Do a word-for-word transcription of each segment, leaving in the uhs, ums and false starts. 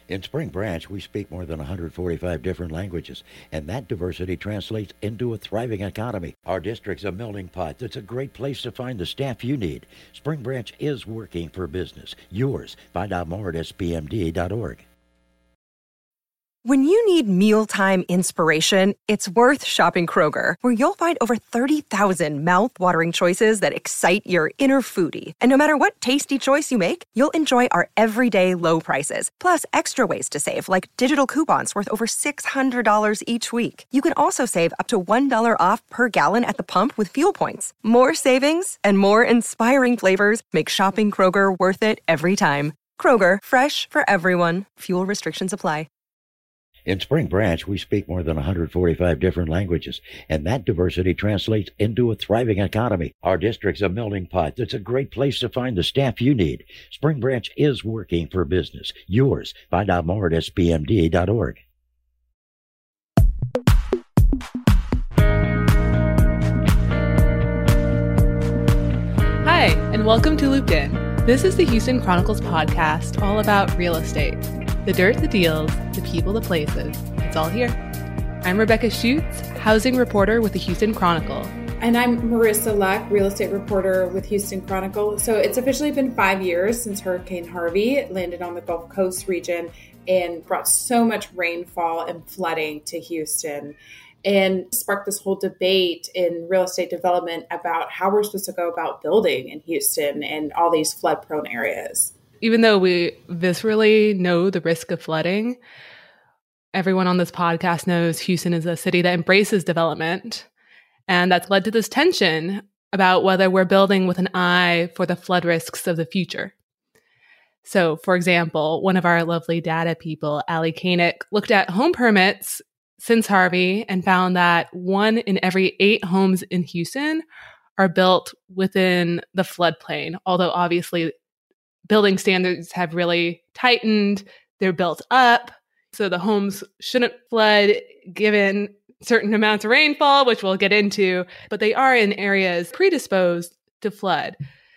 In Spring Branch, we speak more than one hundred forty-five different languages, and that diversity translates into a thriving economy. Our district's a melting pot that's a great place to find the staff you need. Spring Branch is working for business. Yours. Find out more at S P M D dot org. When you need mealtime inspiration, it's worth shopping Kroger, where you'll find over thirty thousand mouth-watering choices that excite your inner foodie. And no matter what tasty choice you make, you'll enjoy our everyday low prices, plus extra ways to save, like digital coupons worth over six hundred dollars each week. You can also save up to one dollar off per gallon at the pump with fuel points. More savings and more inspiring flavors make shopping Kroger worth it every time. Kroger, fresh for everyone. Fuel restrictions apply. In Spring Branch, we speak more than one hundred forty-five different languages, and that diversity translates into a thriving economy. Our district's a melting pot that's a great place to find the staff you need. Spring Branch is working for business. Yours. Find out more at S P M D dot org. Hi, and welcome to Looped In. This is the Houston Chronicles podcast all about real estate. The dirt, the deals, the people, the places. It's all here. I'm Rebecca Schutz, housing reporter with the Houston Chronicle. And I'm Marissa Luck, real estate reporter with Houston Chronicle. So it's officially been five years since Hurricane Harvey landed on the Gulf Coast region and brought so much rainfall and flooding to Houston, and sparked this whole debate in real estate development about how we're supposed to go about building in Houston and all these flood-prone areas. Even though we viscerally know the risk of flooding, everyone on this podcast knows Houston is a city that embraces development. And that's led to this tension about whether we're building with an eye for the flood risks of the future. So, for example, one of our lovely data people, Allie Koenig, looked at home permits since Harvey and found that one in every eight homes in Houston are built within the floodplain, although obviously building standards have really tightened. They're built up, so the homes shouldn't flood given certain amounts of rainfall, which we'll get into, but they are in areas predisposed to flood.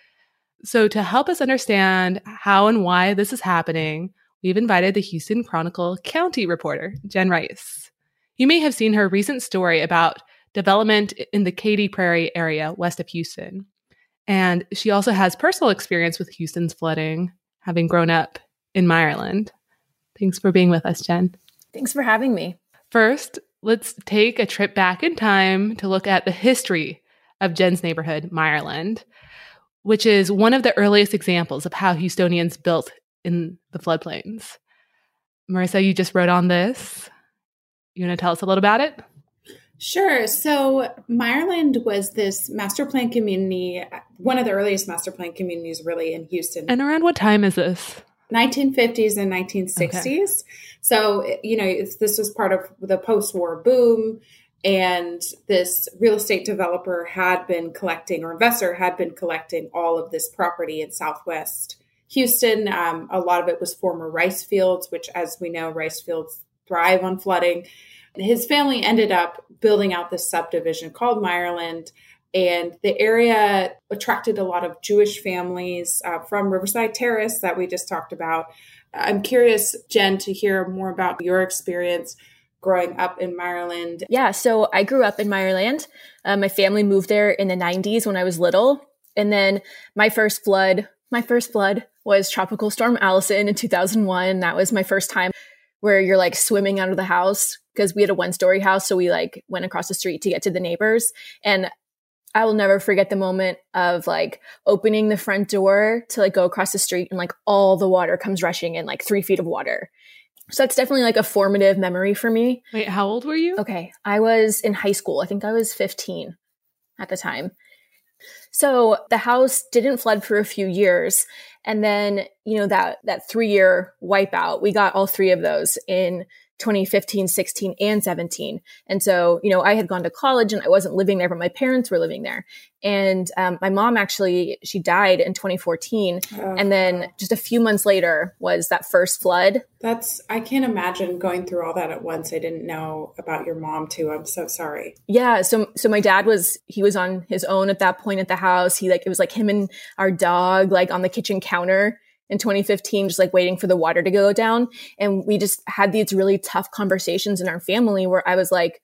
So to help us understand how and why this is happening, we've invited the Houston Chronicle County reporter, Jen Rice. You may have seen her recent story about development in the Katy Prairie area west of Houston. And she also has personal experience with Houston's flooding, having grown up in Meyerland. Thanks for being with us, Jen. Thanks for having me. First, let's take a trip back in time to look at the history of Jen's neighborhood, Meyerland, which is one of the earliest examples of how Houstonians built in the floodplains. Marissa, you just wrote on this. You want to tell us a little about it? Sure. So Meyerland was this master plan community, one of the earliest master plan communities really in Houston. And around what time is this? nineteen fifties and nineteen sixties. Okay. So, you know, it's, this was part of the post-war boom. And this real estate developer had been collecting, or investor had been collecting all of this property in Southwest Houston. Um, a lot of it was former rice fields, which, as we know, rice fields thrive on flooding. His family ended up building out this subdivision called Meyerland, and the area attracted a lot of Jewish families uh, from Riverside Terrace that we just talked about. I'm curious, Jen, to hear more about your experience growing up in Meyerland. Yeah, so I grew up in Meyerland. Uh, my family moved there in the nineties when I was little. And then my first flood, my first flood was Tropical Storm Allison in two thousand one. That was my first time where you're like swimming out of the house, because we had a one story house. So we like went across the street to get to the neighbors. And I will never forget the moment of like opening the front door to like go across the street, and like all the water comes rushing in, like three feet of water. So that's definitely like a formative memory for me. Wait, how old were you? Okay. I was in high school. I think I was fifteen at the time. So the house didn't flood for a few years. And then, you know, that, that three year wipeout, we got all three of those in twenty fifteen, sixteen, and seventeen. And so, you know, I had gone to college and I wasn't living there, but my parents were living there. And um, my mom actually, she died in twenty fourteen. Oh, and then just a few months later was that first flood. That's, I can't imagine going through all that at once. I didn't know about your mom too. I'm so sorry. Yeah. So, so my dad was, he was on his own at that point at the house. He like, it was like him and our dog, like on the kitchen counter. in twenty fifteen, just like waiting for the water to go down. And we just had these really tough conversations in our family where I was like,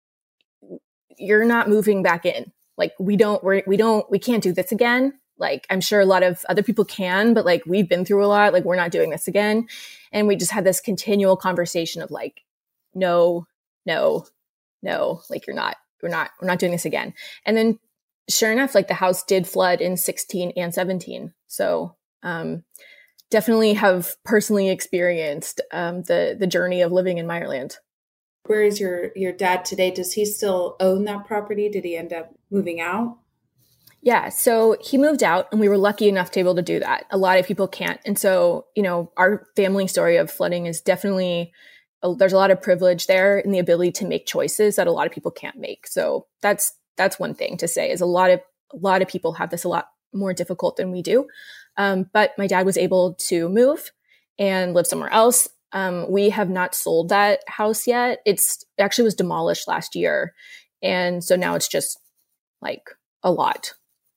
you're not moving back in. Like, we don't, we're, we don't, we can't do this again. Like, I'm sure a lot of other people can, but like, we've been through a lot. Like, we're not doing this again. And we just had this continual conversation of like, no, no, no, like, you're not, we're not, we're not doing this again. And then sure enough, like the house did flood in sixteen and seventeen. So, um, definitely have personally experienced, um, the, the journey of living in Meyerland. Where is your, your dad today? Does he still own that property? Did he end up moving out? Yeah. So he moved out and we were lucky enough to be able to do that. A lot of people can't. And so, you know, our family story of flooding is definitely, a, there's a lot of privilege there in the ability to make choices that a lot of people can't make. So that's, that's one thing to say is a lot of, a lot of people have this a lot more difficult than we do. Um, but my dad was able to move and live somewhere else. Um, we have not sold that house yet. It's it actually was demolished last year. And so now it's just like a lot.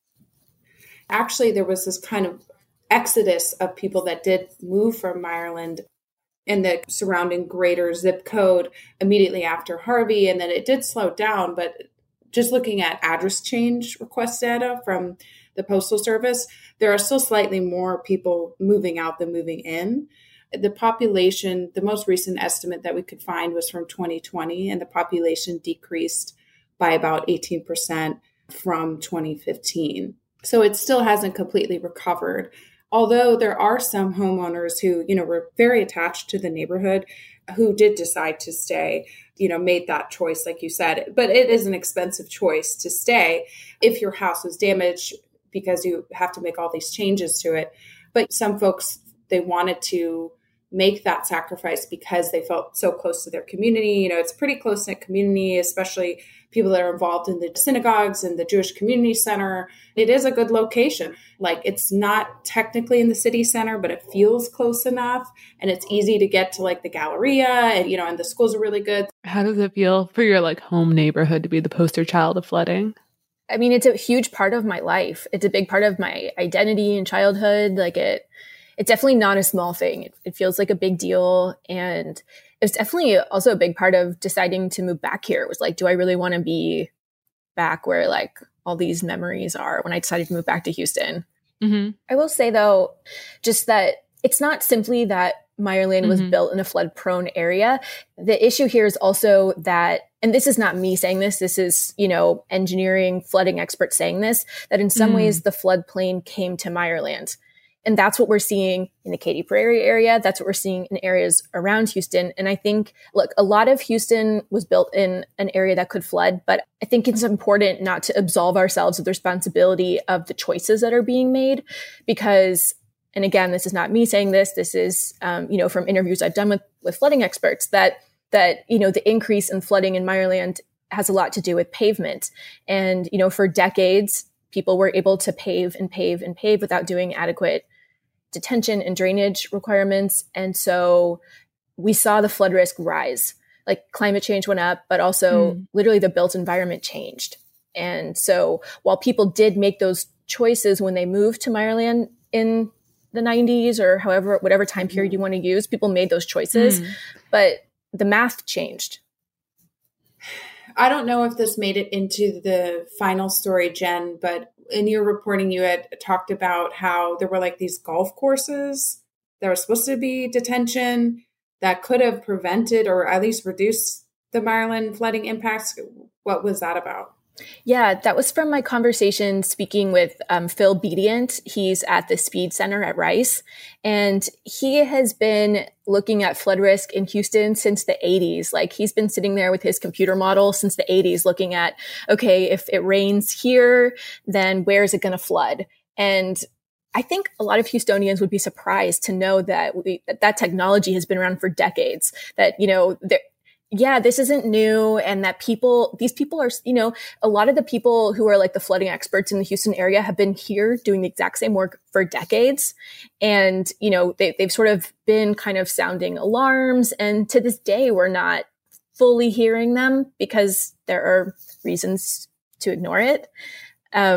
Actually, there was this kind of exodus of people that did move from Meyerland and the surrounding greater zip code immediately after Harvey. And then it did slow down. But just looking at address change request data from the Postal Service, there are still slightly more people moving out than moving in. The population, the most recent estimate that we could find was from twenty twenty, and the population decreased by about eighteen percent from twenty fifteen. So it still hasn't completely recovered. Although there are some homeowners who, you know, were very attached to the neighborhood who did decide to stay, you know, made that choice, like you said. But it is an expensive choice to stay if your house was damaged because you have to make all these changes to it. But some folks, they wanted to make that sacrifice because they felt so close to their community. You know, it's a pretty close-knit community, especially people that are involved in the synagogues and the Jewish Community Center. It is a good location. Like, it's not technically in the city center, but it feels close enough. And it's easy to get to like the Galleria, and, you know, and the schools are really good. How does it feel for your like home neighborhood to be the poster child of flooding? I mean, it's a huge part of my life. It's a big part of my identity and childhood. Like it, It's definitely not a small thing. It, it feels like a big deal. And it's definitely also a big part of deciding to move back here. It was like, do I really want to be back where like all these memories are when I decided to move back to Houston? Mm-hmm. I will say though, just that it's not simply that Meyerland mm-hmm. was built in a flood prone area. The issue here is also that, and this is not me saying this, this is, you know, engineering flooding experts saying this, that in some mm. ways the floodplain came to Meyerland. And that's what we're seeing in the Katy Prairie area. That's what we're seeing in areas around Houston. And I think, look, a lot of Houston was built in an area that could flood, but I think it's important not to absolve ourselves of the responsibility of the choices that are being made because, and again, this is not me saying this, this is, um, you know, from interviews I've done with, with flooding experts that, that, you know, the increase in flooding in Meyerland has a lot to do with pavement. And, you know, for decades, people were able to pave and pave and pave without doing adequate detention and drainage requirements. And so we saw the flood risk rise, like climate change went up, but also mm. literally the built environment changed. And so while people did make those choices when they moved to Meyerland in the nineties or however, whatever time period you want to use, people made those choices, mm. but the math changed. I don't know if this made it into the final story, Jen, but in your reporting, you had talked about how there were like these golf courses that were supposed to be detention that could have prevented or at least reduced the Meyerland flooding impacts. What was that about? Yeah, that was from my conversation speaking with um, Phil Bedient. He's at the Speed Center at Rice, and he has been looking at flood risk in Houston since the eighties. Like he's been sitting there with his computer model since the eighties looking at, okay, if it rains here, then where is it going to flood? And I think a lot of Houstonians would be surprised to know that we, that, that technology has been around for decades, that, you know, there, yeah, this isn't new. And that people, these people are, you know, a lot of the people who are like the flooding experts in the Houston area have been here doing the exact same work for decades. And, you know, they, they've sort of been kind of sounding alarms. And to this day, we're not fully hearing them because there are reasons to ignore it. Um,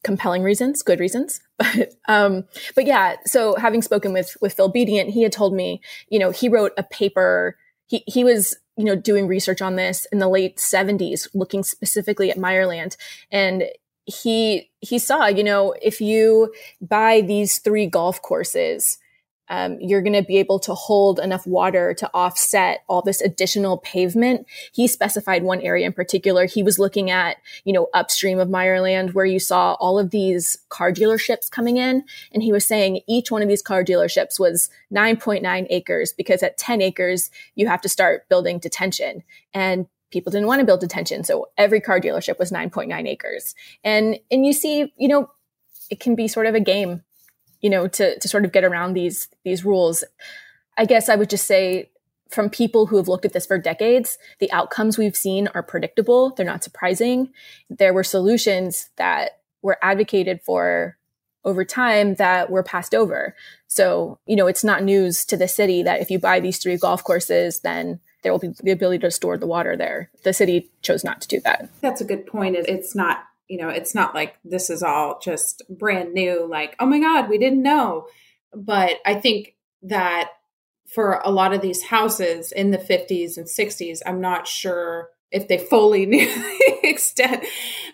compelling reasons, good reasons. But, um, but yeah, so having spoken with, with Phil Bedient, he had told me, you know, he wrote a paper. He, he was, you know, doing research on this in the late seventies, looking specifically at Meyerland. And he, he saw, you know, if you buy these three golf courses, Um, you're going to be able to hold enough water to offset all this additional pavement. He specified one area in particular. He was looking at, you know, upstream of Meyerland, where you saw all of these car dealerships coming in. And he was saying each one of these car dealerships was nine point nine acres, because at ten acres, you have to start building detention. And people didn't want to build detention. So every car dealership was nine point nine acres. And, and you see, you know, it can be sort of a game, you know, to, to sort of get around these, these rules. I guess I would just say, from people who have looked at this for decades, the outcomes we've seen are predictable. They're not surprising. There were solutions that were advocated for over time that were passed over. So, you know, it's not news to the city that if you buy these three golf courses, then there will be the ability to store the water there. The city chose not to do that. That's a good point. It's not You know, it's not like this is all just brand new, like, oh my God, we didn't know. But I think that for a lot of these houses in the fifties and sixties, I'm not sure if they fully knew the extent.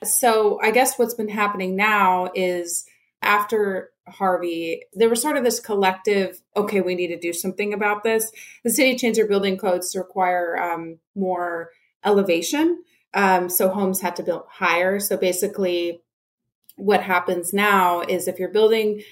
So I guess what's been happening now is after Harvey, there was sort of this collective, okay, we need to do something about this. The city changed their building codes to require um, more elevation. Um, so homes had to build higher. So basically what happens now is if you're building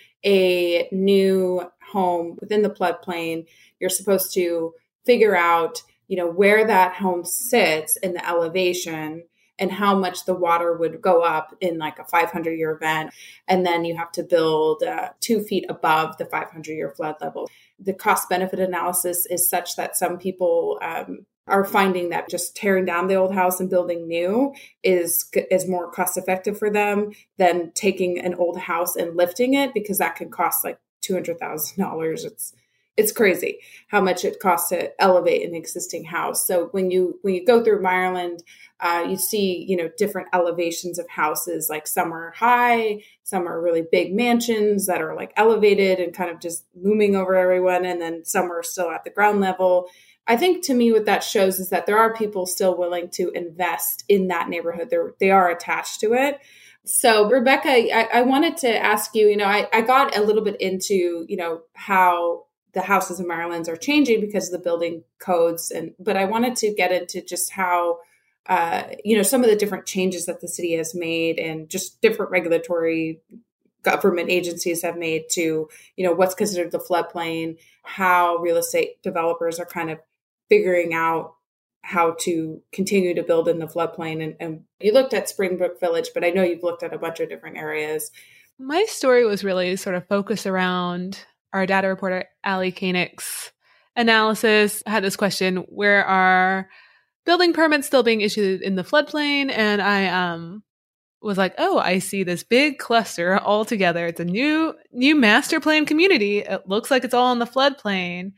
a new home within the floodplain, you're supposed to figure out, you know, where that home sits in the elevation and how much the water would go up in like a five hundred year event. And then you have to build uh, two feet above the five hundred year flood level. The cost benefit analysis is such that some people, um, are finding that just tearing down the old house and building new is is more cost effective for them than taking an old house and lifting it, because that can cost like two hundred thousand dollars. It's it's crazy how much it costs to elevate an existing house. So when you when you go through Meyerland, uh, you see, you know, different elevations of houses. Like some are high, some are really big mansions that are like elevated and kind of just looming over everyone, and then some are still at the ground level. I think to me what that shows is that there are people still willing to invest in that neighborhood. They're, they are attached to it. So Rebecca, I, I wanted to ask you, you know, I, I got a little bit into, you know, how the houses in Meyerland are changing because of the building codes. And, but I wanted to get into just how, uh, you know, some of the different changes that the city has made and just different regulatory government agencies have made to, you know, what's considered the floodplain, how real estate developers are kind of figuring out how to continue to build in the floodplain. And, and you looked at Springbrook Village, but I know you've looked at a bunch of different areas. My story was really sort of focused around our data reporter, Allie Koenig's analysis. I had this question, where are building permits still being issued in the floodplain? And I um, was like, oh, I see this big cluster all together. It's a new, new master plan community. It looks like it's all in the floodplain.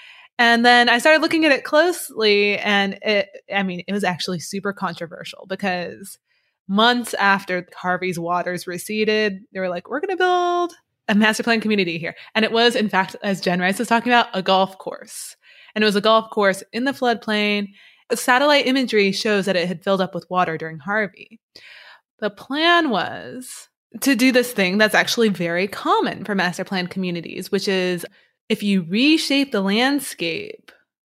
And then I started looking at it closely, and it, I mean, it was actually super controversial, because months after Harvey's waters receded, they were like, we're going to build a master plan community here. And it was, in fact, as Jen Rice was talking about, a golf course. And it was a golf course in the floodplain. Satellite imagery shows that it had filled up with water during Harvey. The plan was to do this thing that's actually very common for master plan communities, which is if you reshape the landscape,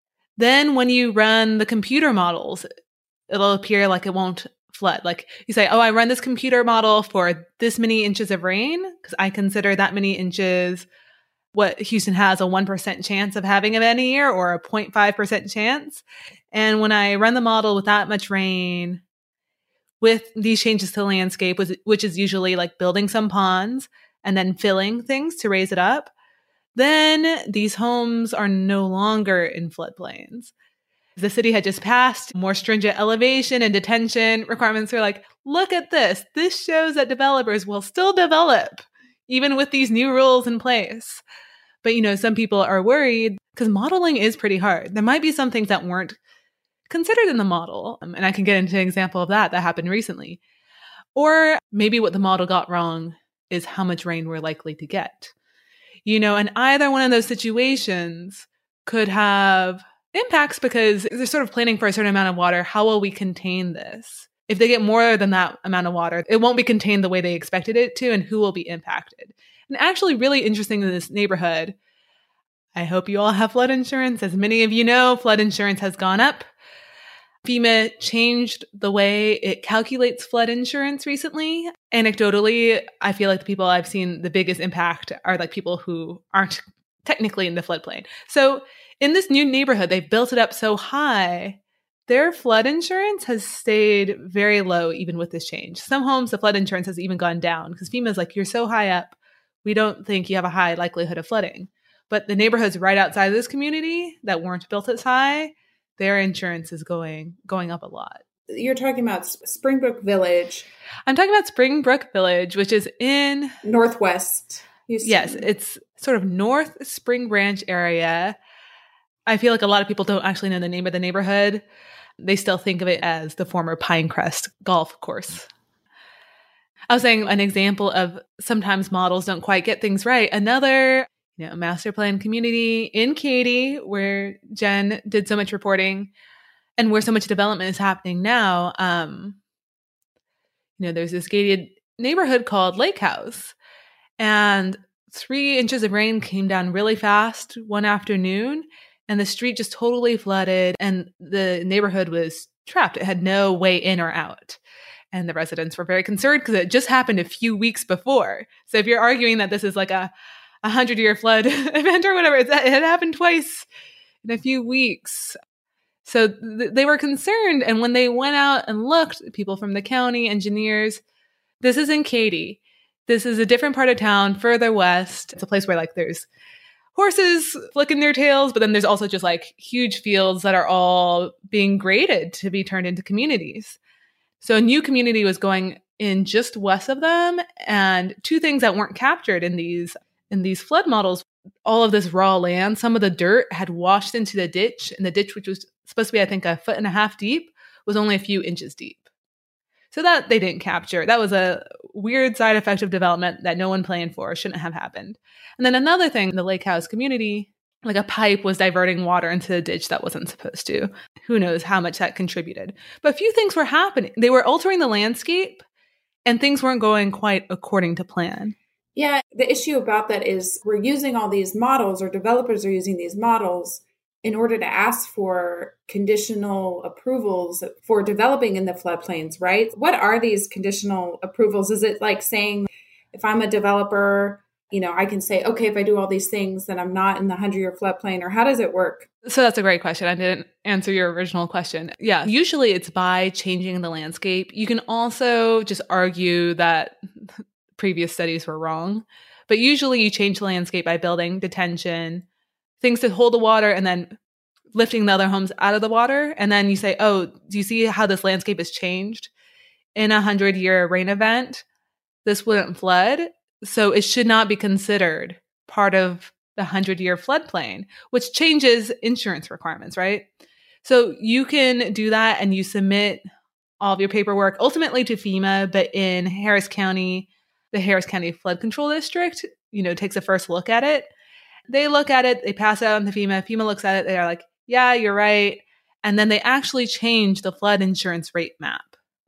then when you run the computer models, it'll appear like it won't flood. Like you say, oh, I run this computer model for this many inches of rain, because I consider that many inches what Houston has a one percent chance of having of any year, or a zero point five percent chance. And when I run the model with that much rain, with these changes to the landscape, which is usually like building some ponds and then filling things to raise it up, then these homes are no longer in floodplains. The city had just passed more stringent elevation and detention requirements. They're like, look at this. This shows that developers will still develop even with these new rules in place. But, you know, some people are worried because modeling is pretty hard. There might be some things that weren't considered in the model. Um, and I can get into an example of that that happened recently. Or maybe what the model got wrong is how much rain we're likely to get. You know, and either one of those situations could have impacts because they're sort of planning for a certain amount of water. How will we contain this? If they get more than that amount of water, it won't be contained the way they expected it to, and who will be impacted. And actually really interesting in this neighborhood, I hope you all have flood insurance. As many of you know, flood insurance has gone up. FEMA changed the way it calculates flood insurance recently. Anecdotally, I feel like the people I've seen the biggest impact are like people who aren't technically in the floodplain. So in this new neighborhood, they've built it up so high, their flood insurance has stayed very low even with this change. Some homes, the flood insurance has even gone down because FEMA's like, you're so high up, we don't think you have a high likelihood of flooding. But the neighborhoods right outside of this community that weren't built as high, their insurance is going going up a lot. You're talking about Springbrook Village. I'm talking about Springbrook Village, which is in Northwest Houston. Yes, it's sort of North Spring Branch area. I feel like a lot of people don't actually know the name of the neighborhood. They still think of it as the former Pinecrest golf course. I was saying an example of sometimes models don't quite get things right. Another, you know, master plan community in Katy, where Jen did so much reporting and where so much development is happening now. Um, you know, there's this gated neighborhood called Lake House, and three inches of rain came down really fast one afternoon, and the street just totally flooded, and the neighborhood was trapped. It had no way in or out. And the residents were very concerned because it just happened a few weeks before. So if you're arguing that this is like a a hundred-year flood event or whatever, it's, it had happened twice in a few weeks. So th- they were concerned. And when they went out and looked, people from the county, engineers, this is in Katy. This is a different part of town, further west. It's a place where like there's horses flicking their tails, but then there's also just like huge fields that are all being graded to be turned into communities. So a new community was going in just west of them, and two things that weren't captured in these in these flood models, all of this raw land, some of the dirt had washed into the ditch, and the ditch, which was supposed to be, I think, a foot and a half deep, was only a few inches deep. So that they didn't capture. That was a weird side effect of development that no one planned for, shouldn't have happened. And then another thing, the Lake House community, like a pipe was diverting water into the ditch that wasn't supposed to. Who knows how much that contributed. But a few things were happening. They were altering the landscape, and things weren't going quite according to plan. Yeah, the issue about that is we're using all these models, or developers are using these models in order to ask for conditional approvals for developing in the floodplains, right? What are these conditional approvals? Is it like saying, if I'm a developer, you know, I can say, okay, if I do all these things, then I'm not in the hundred-year floodplain, or how does it work? So that's a great question. I didn't answer your original question. Yeah, usually it's by changing the landscape. You can also just argue that previous studies were wrong, but usually you change the landscape by building detention, things to hold the water, and then lifting the other homes out of the water. And then you say, oh, do you see how this landscape has changed? In a hundred-year rain event, this wouldn't flood, so it should not be considered part of the hundred-year floodplain, which changes insurance requirements, right? So you can do that, and you submit all of your paperwork ultimately to FEMA, but in Harris County, the Harris County Flood Control District, you know, takes a first look at it. They look at it, they pass it on to FEMA. FEMA looks at it, they're like, yeah, you're right. And then they actually change the flood insurance rate map,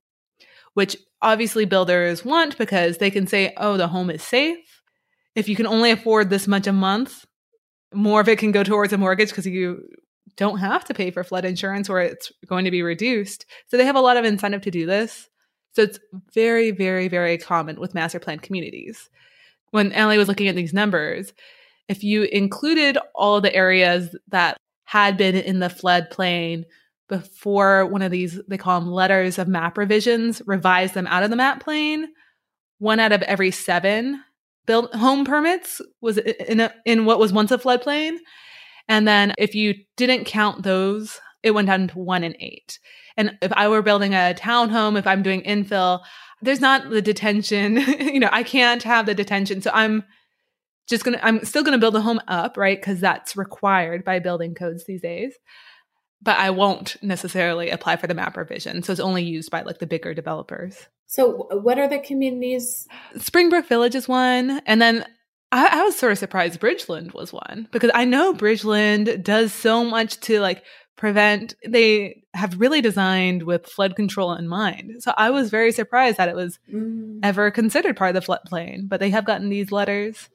which obviously builders want because they can say, oh, the home is safe. If you can only afford this much a month, more of it can go towards a mortgage because you don't have to pay for flood insurance or it's going to be reduced. So they have a lot of incentive to do this. So it's very, very, very common with master plan communities. When Allie was looking at these numbers, if you included all the areas that had been in the floodplain before one of these, they call them letters of map revisions, revise them out of the map plane, one out of every seven built home permits was in, a, in what was once a floodplain. And then if you didn't count those, it went down to one in eight. And if I were building a townhome, if I'm doing infill, there's not the detention, you know, I can't have the detention. So I'm just going to, I'm still going to build a home up, right? Because that's required by building codes these days. but I won't necessarily apply for the map revision. So it's only used by like the bigger developers. So what are the communities? Springbrook Village is one. And then I, I was sort of surprised Bridgeland was one, because I know Bridgeland does so much to like prevent, they have really designed with flood control in mind. So I was very surprised that it was mm. ever considered part of the floodplain, but they have gotten these letters.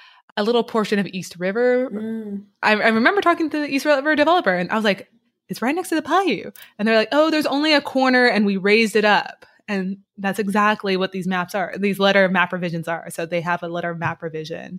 A little portion of East River. Mm. I, I remember talking to the East River developer and I was like, it's right next to the Bayou. And they're like, oh, there's only a corner and we raised it up. And that's exactly what these maps are. These letter of map revisions are. So they have a letter of map revision.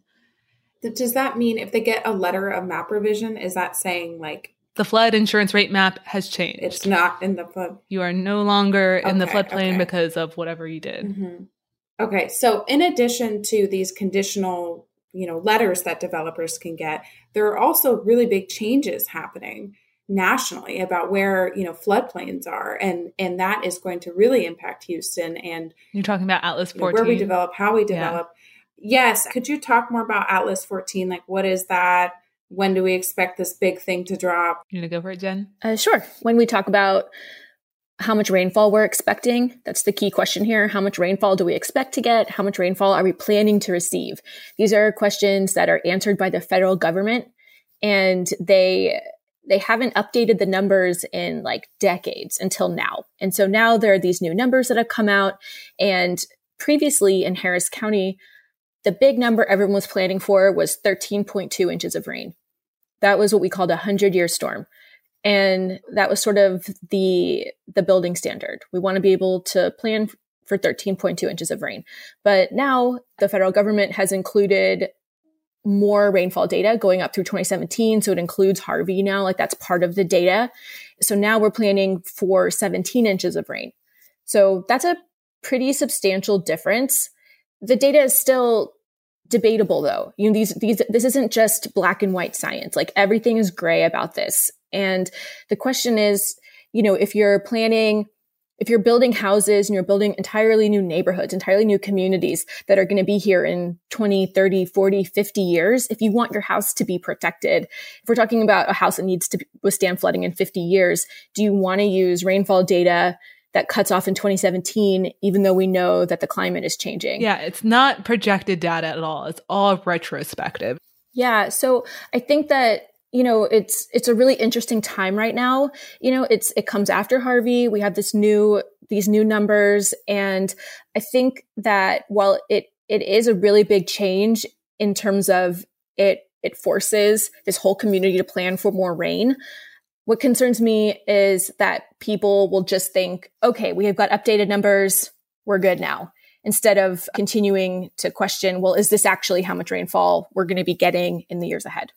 Does that mean if they get a letter of map revision, is that saying like the flood insurance rate map has changed? It's not in the flood. You are no longer in okay, the floodplain okay. because of whatever you did. Mm-hmm. Okay. So in addition to these conditional, you know, letters that developers can get, there are also really big changes happening nationally about where, you know, floodplains are. And, and that is going to really impact Houston. And you're talking about Atlas fourteen, you know, where we develop, how we develop. Yeah. Yes. Could you talk more about Atlas fourteen? Like, what is that? When do we expect this big thing to drop? You gonna go for it, Jen? Uh, sure. When we talk about how much rainfall we're expecting, that's the key question here. How much rainfall do we expect to get? How much rainfall are we planning to receive? These are questions that are answered by the federal government, and they they haven't updated the numbers in like decades until now. And so now there are these new numbers that have come out, and previously in Harris County, the big number everyone was planning for was thirteen point two inches of rain. That was what we called a hundred-year storm. And that was sort of the the building standard. We want to be able to plan for thirteen point two inches of rain. But now the federal government has included more rainfall data going up through twenty seventeen. So it includes Harvey now, like that's part of the data. So now we're planning for seventeen inches of rain. So that's a pretty substantial difference. The data is still debatable though. You know, these, these, this isn't just black and white science. Like everything is gray about this. And the question is, you know, if you're planning, if you're building houses and you're building entirely new neighborhoods, entirely new communities that are going to be here in twenty, thirty, forty, fifty years, if you want your house to be protected, if we're talking about a house that needs to withstand flooding in fifty years, do you want to use rainfall data that cuts off in twenty seventeen, even though we know that the climate is changing? Yeah, it's not projected data at all. It's all retrospective. Yeah. So I think that, you know, it's, it's a really interesting time right now. You know, it's, it comes after Harvey. We have this new, these new numbers. And I think that while it, it is a really big change in terms of it, it forces this whole community to plan for more rain. What concerns me is that people will just think, okay, we have got updated numbers. We're good now. Instead of continuing to question, well, is this actually how much rainfall we're going to be getting in the years ahead?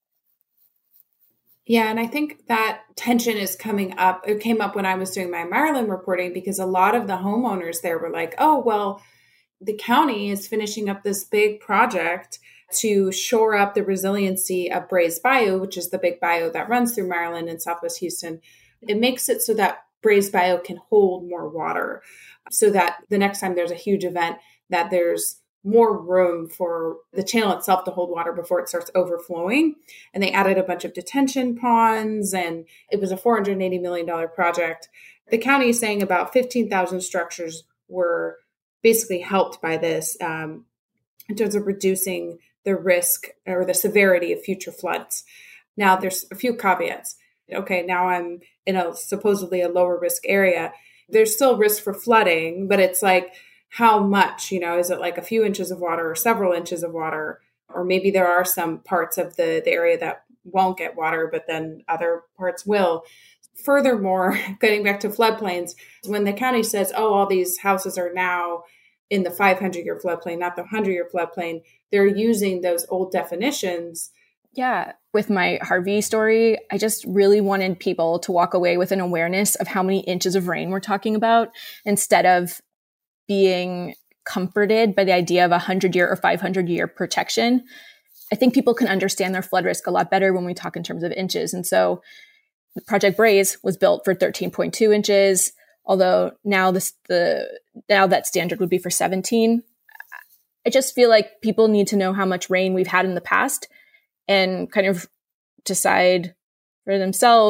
Yeah, and I think that tension is coming up. It came up when I was doing my Maryland reporting, because a lot of the homeowners there were like, oh, well, the county is finishing up this big project to shore up the resiliency of Brays Bayou, which is the big bayou that runs through Maryland and Southwest Houston. It makes it so that Brays Bayou can hold more water, so that the next time there's a huge event, that there's more room for the channel itself to hold water before it starts overflowing. And they added a bunch of detention ponds, and it was a four hundred eighty million dollars project. The county is saying about fifteen thousand structures were basically helped by this um, in terms of reducing the risk or the severity of future floods. Now, there's a few caveats. Okay, now I'm in a supposedly a lower risk area. There's still risk for flooding, but it's like, how much, you know, is it like a few inches of water or several inches of water? Or maybe there are some parts of the, the area that won't get water, but then other parts will. Furthermore, getting back to floodplains, when the county says, oh, all these houses are now in the five hundred year floodplain, not the one hundred year floodplain, they're using those old definitions. Yeah. With my Harvey story, I just really wanted people to walk away with an awareness of how many inches of rain we're talking about, instead of being comforted by the idea of a hundred year or five hundred year protection. I think people can understand their flood risk a lot better when we talk in terms of inches. And so Project Brays was built for thirteen point two inches, although now this, the, now that standard would be for seventeen. I just feel like people need to know how much rain we've had in the past and kind of decide for themselves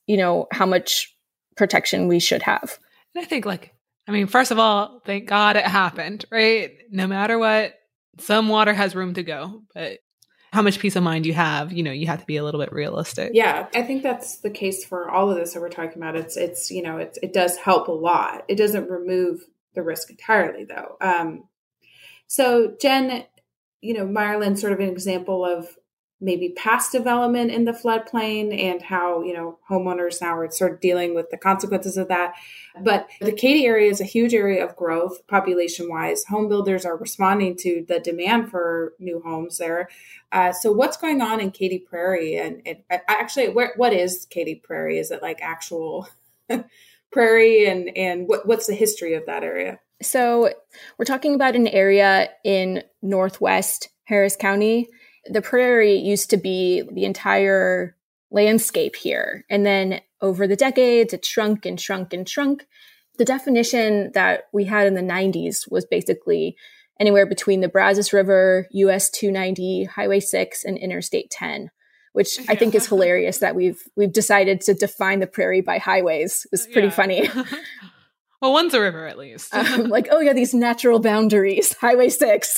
you know, how much protection we should have. And I think like, I mean, first of all, thank God it happened, right? No matter what, some water has room to go, but how much peace of mind you have, you know, you have to be a little bit realistic. Yeah, I think that's the case for all of this that we're talking about. It's, it's you know, it, it does help a lot. It doesn't remove the risk entirely, though. Um, so, Jen, you know, Meyerland's sort of an example of maybe past development in the floodplain and how, you know, homeowners now are sort of dealing with the consequences of that. But the Katy area is a huge area of growth population-wise. Home builders are responding to the demand for new homes there. Uh, so what's going on in Katy Prairie? And, and actually, where, what is Katy Prairie? Is it like actual prairie? And, and what, what's the history of that area? So we're talking about an area in northwest Harris County. The prairie used to be the entire landscape here. And then over the decades, it shrunk and shrunk and shrunk. The definition that we had in the nineties was basically anywhere between the Brazos River, U S two ninety, Highway six, and Interstate ten, which I think is hilarious that we've we've decided to define the prairie by highways. It's pretty yeah. funny. Well, one's a river at least. um, like, oh yeah, these natural boundaries, Highway six.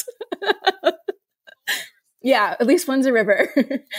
Yeah, at least one's a river.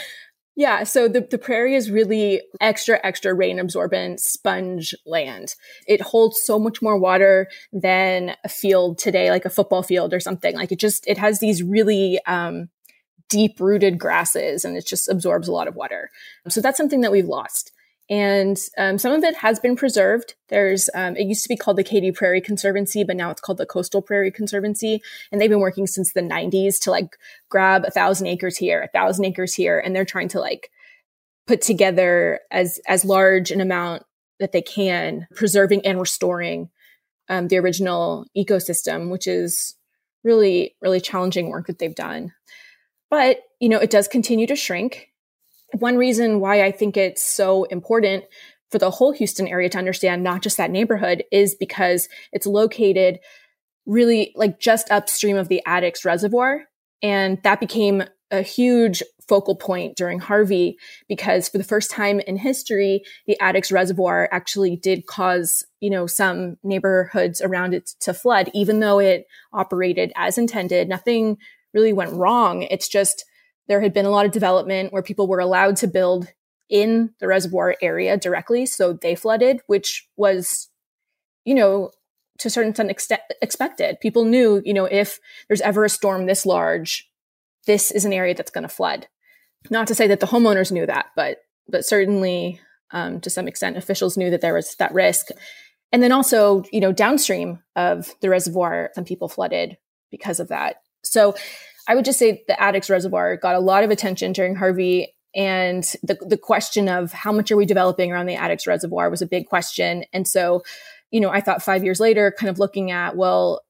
Yeah, so the, the prairie is really extra, extra rain absorbent sponge land. It holds so much more water than a field today, like a football field or something. Like it just, it has these really um, deep rooted grasses and it just absorbs a lot of water. So that's something that we've lost. And um, some of it has been preserved. There's, um, it used to be called the Katy Prairie Conservancy, but now it's called the Coastal Prairie Conservancy. And they've been working since the nineties to like grab a thousand acres here, a thousand acres here. And they're trying to like put together as, as large an amount that they can, preserving and restoring um, the original ecosystem, which is really, really challenging work that they've done. But, you know, it does continue to shrink. One reason why I think it's so important for the whole Houston area to understand, not just that neighborhood, is because it's located really like just upstream of the Addicks Reservoir. And that became a huge focal point during Harvey because for the first time in history, the Addicks Reservoir actually did cause, you know, some neighborhoods around it to flood, even though it operated as intended. Nothing really went wrong. It's just there had been a lot of development where people were allowed to build in the reservoir area directly. So they flooded, which was, you know, to a certain extent expected. People knew, you know, if there's ever a storm this large, this is an area that's going to flood. Not to say that the homeowners knew that, but but certainly um, to some extent, officials knew that there was that risk. And then also, you know, downstream of the reservoir, some people flooded because of that. So I would just say the Addicks Reservoir got a lot of attention during Harvey. And the, the question of how much are we developing around the Addicks Reservoir was a big question. And so, you know, I thought five years later, kind of looking at, well,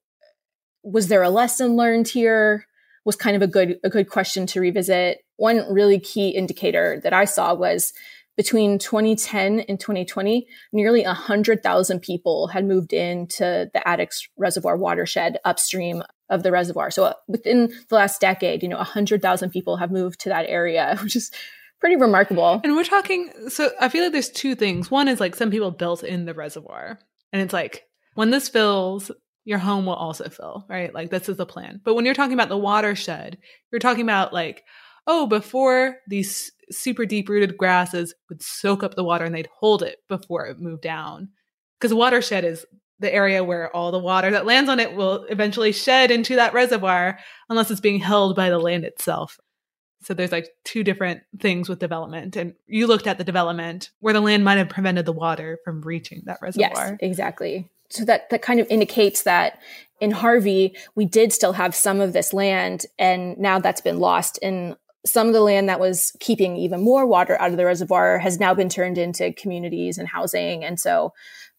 was there a lesson learned here? Was kind of a good, a good question to revisit. One really key indicator that I saw was between twenty ten and twenty twenty, nearly one hundred thousand people had moved into the Addicks Reservoir watershed upstream of the reservoir. So within the last decade, you know, one hundred thousand people have moved to that area, which is pretty remarkable. And we're talking, so I feel like there's two things. One is like some people built in the reservoir. And it's like, when this fills, your home will also fill, right? Like this is the plan. But when you're talking about the watershed, you're talking about like, oh, before these super deep rooted grasses would soak up the water and they'd hold it before it moved down. Because watershed is the area where all the water that lands on it will eventually shed into that reservoir unless it's being held by the land itself. So there's like two different things with development. And you looked at the development where the land might have prevented the water from reaching that reservoir. Yes, exactly. So that, that kind of indicates that in Harvey, we did still have some of this land, and now that's been lost. And some of the land that was keeping even more water out of the reservoir has now been turned into communities and housing. And so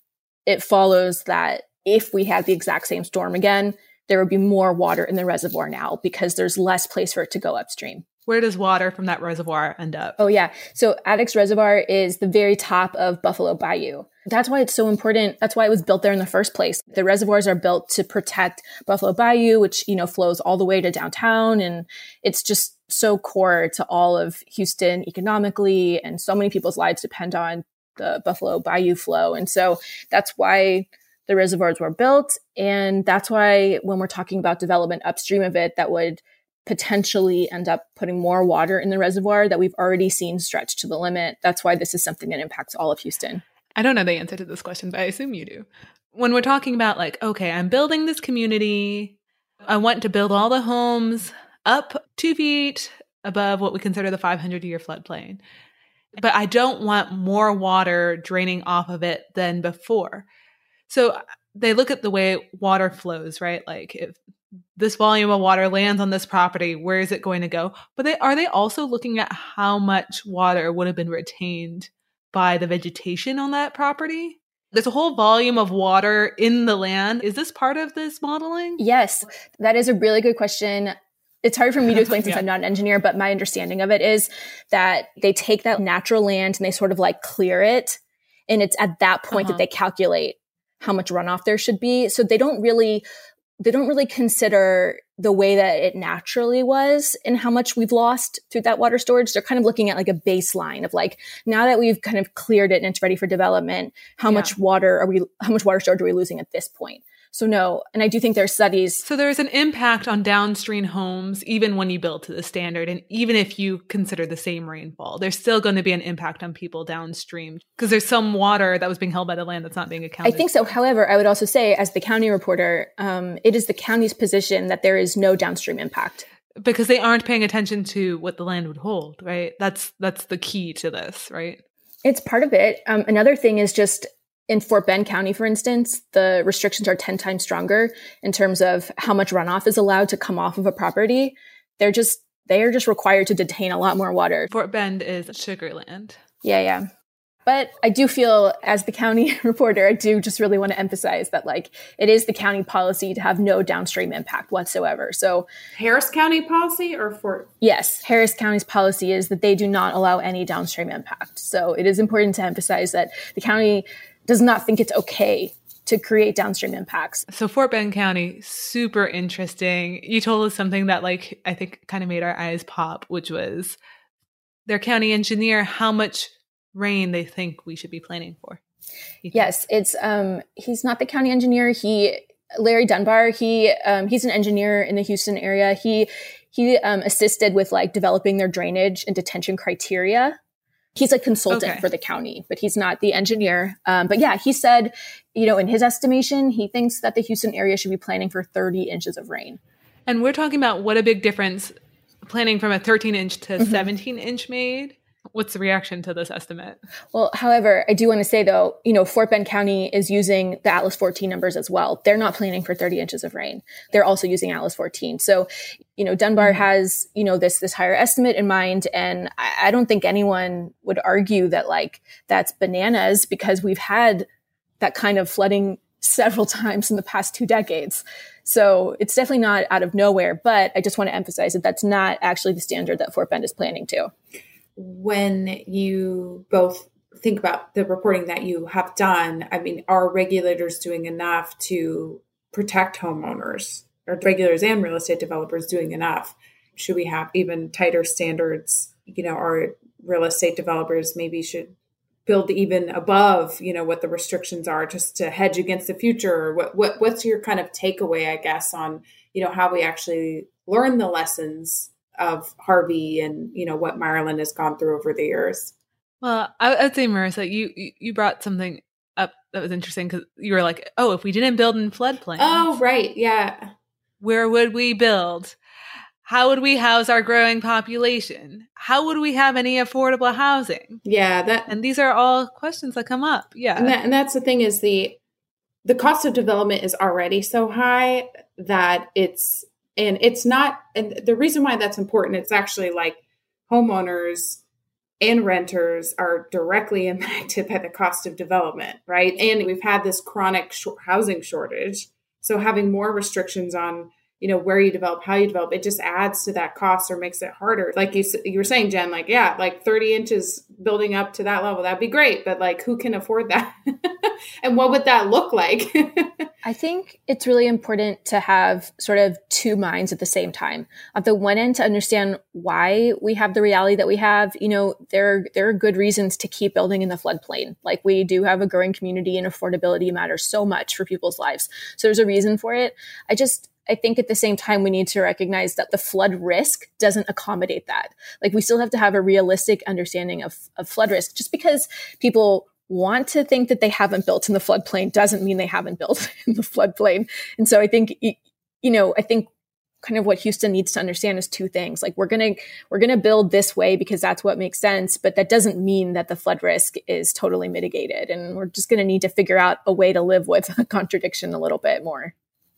it follows that if we had the exact same storm again, there would be more water in the reservoir now because there's less place for it to go upstream. Where does water from that reservoir end up? Oh, yeah. So Addicks Reservoir is the very top of Buffalo Bayou. That's why it's so important. That's why it was built there in the first place. The reservoirs are built to protect Buffalo Bayou, which, you know, flows all the way to downtown. And it's just so core to all of Houston economically. And so many people's lives depend on the Buffalo Bayou flow. And so that's why the reservoirs were built. And that's why when we're talking about development upstream of it, that would potentially end up putting more water in the reservoir that we've already seen stretched to the limit. That's why this is something that impacts all of Houston. I don't know the answer to this question, but I assume you do. When we're talking about like, okay, I'm building this community, I want to build all the homes up two feet above what we consider the five hundred year floodplain, but I don't want more water draining off of it than before. So they look at the way water flows, right? Like if this volume of water lands on this property, where is it going to go? But they are they also looking at how much water would have been retained by the vegetation on that property? There's a whole volume of water in the land. Is this part of this modeling? Yes, that is a really good question. It's hard for me to explain since yeah. I'm not an engineer, but my understanding of it is that they take that natural land and they sort of like clear it. And it's at that point uh-huh. that they calculate how much runoff there should be. So they don't really They don't really consider the way that it naturally was and how much we've lost through that water storage. They're kind of looking at like a baseline of like, now that we've kind of cleared it and it's ready for development, how yeah. much water are we, how much water storage are we losing at this point? So no, and I do think there's studies. So there's an impact on downstream homes, even when you build to the standard. And even if you consider the same rainfall, there's still going to be an impact on people downstream because there's some water that was being held by the land that's not being accounted I think so. for. However, I would also say as the county reporter, um, it is the county's position that there is no downstream impact. Because they aren't paying attention to what the land would hold, right? That's, that's the key to this, right? It's part of it. Um, another thing is just in Fort Bend County, for instance, the restrictions are ten times stronger in terms of how much runoff is allowed to come off of a property. They're just, they are just required to detain a lot more water. Fort Bend is Sugar Land. Yeah, yeah. But I do feel as the county reporter, I do just really want to emphasize that like it is the county policy to have no downstream impact whatsoever. So Harris County policy or Fort? Yes, Harris County's policy is that they do not allow any downstream impact. So it is important to emphasize that the county does not think it's okay to create downstream impacts. So Fort Bend County, super interesting. You told us something that like, I think kind of made our eyes pop, which was their county engineer, how much rain they think we should be planning for. Yes, it's, um, he's not the county engineer. He, Larry Dunbar, he, um, he's an engineer in the Houston area. He, he, um, assisted with like developing their drainage and detention criteria. He's a consultant okay. for the county, but he's not the engineer. Um, but yeah, he said, you know, in his estimation, he thinks that the Houston area should be planning for thirty inches of rain. And we're talking about what a big difference planning from a thirteen inch to mm-hmm. seventeen inch made. What's the reaction to this estimate? Well, however, I do want to say, though, you know, Fort Bend County is using the Atlas fourteen numbers as well. They're not planning for thirty inches of rain. They're also using Atlas fourteen. So, you know, Dunbar has, you know, this this higher estimate in mind. And I, I don't think anyone would argue that, like, that's bananas because we've had that kind of flooding several times in the past two decades. So it's definitely not out of nowhere. But I just want to emphasize that that's not actually the standard that Fort Bend is planning to. When you both think about the reporting that you have done, I mean, are regulators doing enough to protect homeowners? Are regulators and real estate developers doing enough? Should we have even tighter standards? You know, our real estate developers maybe should build even above, you know, what the restrictions are just to hedge against the future? What, what what's your kind of takeaway, I guess, on, you know, how we actually learn the lessons of Harvey and, you know, what Maryland has gone through over the years? Well, I would say, Marissa, you, you brought something up that was interesting because you were like, oh, if we didn't build in floodplains. Oh, right. Yeah. Where would we build? How would we house our growing population? How would we have any affordable housing? Yeah. that And these are all questions that come up. Yeah. And, that, and that's the thing is the, the cost of development is already so high that it's, And it's not, and the reason why that's important, it's actually like homeowners and renters are directly impacted by the cost of development, right? And we've had this chronic sh- housing shortage. So having more restrictions on, you know, where you develop, how you develop, it just adds to that cost or makes it harder. Like you, you were saying, Jen, like, yeah, like thirty inches building up to that level, that'd be great. But like, who can afford that? And what would that look like? I think it's really important to have sort of two minds at the same time. On the one end, to understand why we have the reality that we have. You know, there, there are good reasons to keep building in the floodplain. Like, we do have a growing community and affordability matters so much for people's lives. So there's a reason for it. I just, I think at the same time, we need to recognize that the flood risk doesn't accommodate that. Like, we still have to have a realistic understanding of, of flood risk. Just because people want to think that they haven't built in the floodplain doesn't mean they haven't built in the floodplain. And so I think, you know, I think kind of what Houston needs to understand is two things. Like, we're going to, we're going to build this way because that's what makes sense, but that doesn't mean that the flood risk is totally mitigated. And we're just going to need to figure out a way to live with a contradiction a little bit more.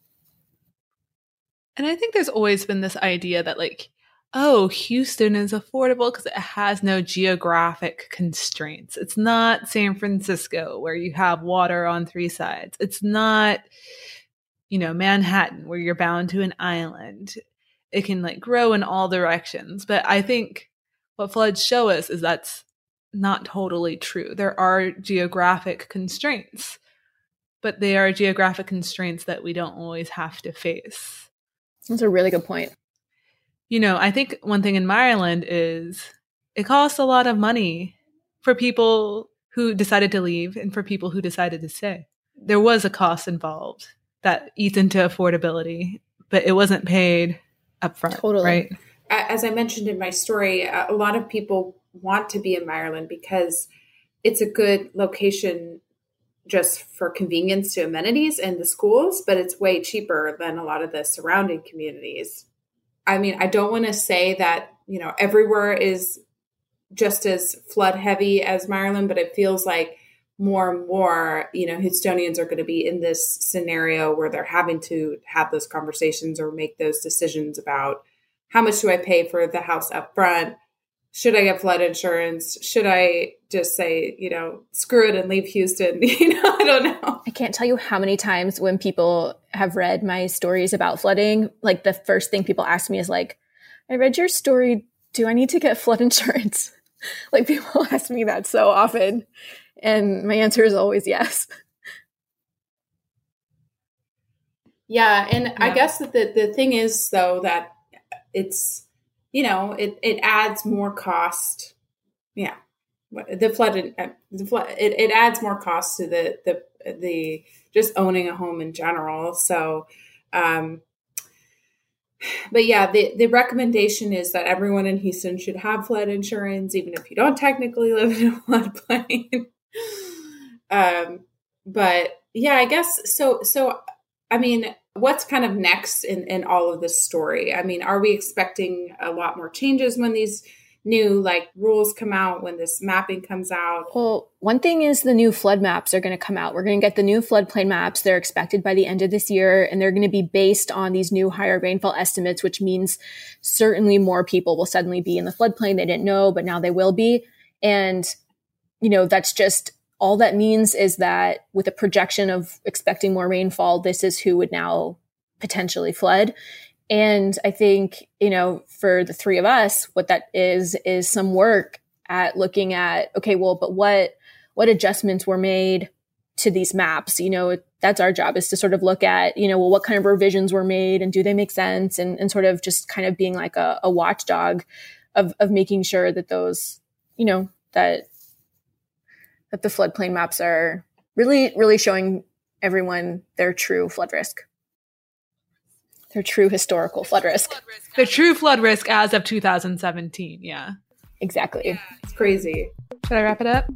And I think there's always been this idea that, like, oh, Houston is affordable because it has no geographic constraints. It's not San Francisco where you have water on three sides. It's not, you know, Manhattan where you're bound to an island. It can like grow in all directions. But I think what floods show us is that's not totally true. There are geographic constraints, but they are geographic constraints that we don't always have to face. That's a really good point. You know, I think one thing in Maryland is it costs a lot of money for people who decided to leave and for people who decided to stay. There was a cost involved that eats into affordability, but it wasn't paid upfront, totally. Right? As I mentioned in my story, a lot of people want to be in Maryland because it's a good location just for convenience to amenities and the schools, but it's way cheaper than a lot of the surrounding communities. I mean, I don't want to say that, you know, everywhere is just as flood heavy as Maryland, but it feels like more and more, you know, Houstonians are going to be in this scenario where they're having to have those conversations or make those decisions about how much do I pay for the house up front? Should I get flood insurance? Should I just say, you know, screw it and leave Houston? You know, I don't know. I can't tell you how many times when people have read my stories about flooding, like the first thing people ask me is like, I read your story. Do I need to get flood insurance? Like, people ask me that so often. And my answer is always yes. Yeah. And yeah. I guess that the, the thing is, though, that it's, you know, it, it adds more cost. Yeah. The flood, the flood it, it adds more cost to the, the, the just owning a home in general. So, um, but yeah, the, the recommendation is that everyone in Houston should have flood insurance, even if you don't technically live in a floodplain. um, but yeah, I guess so. So, I mean, what's kind of next in, in all of this story? I mean, are we expecting a lot more changes when these new like rules come out, when this mapping comes out? Well, one thing is the new flood maps are going to come out. We're going to get the new floodplain maps. They're expected by the end of this year, and they're going to be based on these new higher rainfall estimates, which means certainly more people will suddenly be in the floodplain. They didn't know, but now they will be. And, you know, that's just all that means is that with a projection of expecting more rainfall, this is who would now potentially flood. And I think, you know, for the three of us, what that is, is some work at looking at, okay, well, but what, what adjustments were made to these maps? You know, that's our job, is to sort of look at, you know, well, what kind of revisions were made and do they make sense? And, and sort of just kind of being like a, a watchdog of, of making sure that those, you know, that, that the floodplain maps are really, really showing everyone their true flood risk. Their true historical flood risk. The true flood risk as of two thousand seventeen. Yeah. Exactly. Yeah, it's crazy. Should I wrap it up?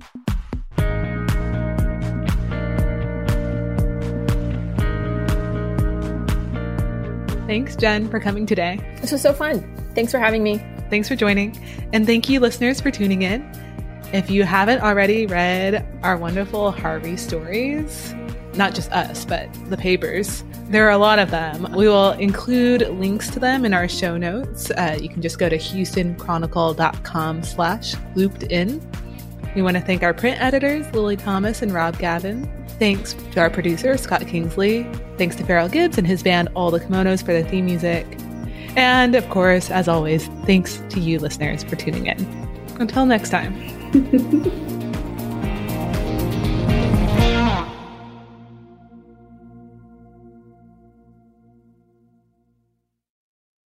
Thanks, Jen, for coming today. This was so fun. Thanks for having me. Thanks for joining. And thank you, listeners, for tuning in. If you haven't already read our wonderful Harvey stories, not just us, but the papers, there are a lot of them. We will include links to them in our show notes. Uh, you can just go to houstonchronicle.com slash looped in. We want to thank our print editors, Lily Thomas and Rob Gavin. Thanks to our producer, Scott Kingsley. Thanks to Farrell Gibbs and his band All the Kimonos for the theme music. And of course, as always, thanks to you listeners for tuning in. Until next time.